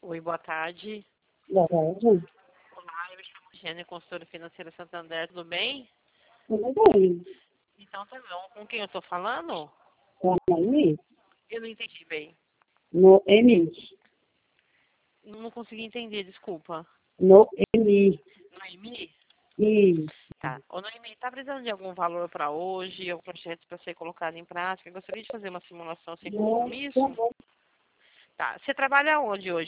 Oi, boa tarde. Boa tarde. Olá, eu me chamo Gênia, consultora financeira Santander, tudo bem? Tudo bem? Então tá bom. Com quem eu tô falando? Com a Noemi? Eu não entendi bem. Noemi. Não consegui entender, desculpa. Noemi. Noemi? Isso. Tá. Ô, Noemi, tá precisando de algum valor para hoje, algum projeto para ser colocado em prática? Eu gostaria de fazer uma simulação sem Não, compromisso. tá bom. Tá. Você trabalha onde hoje?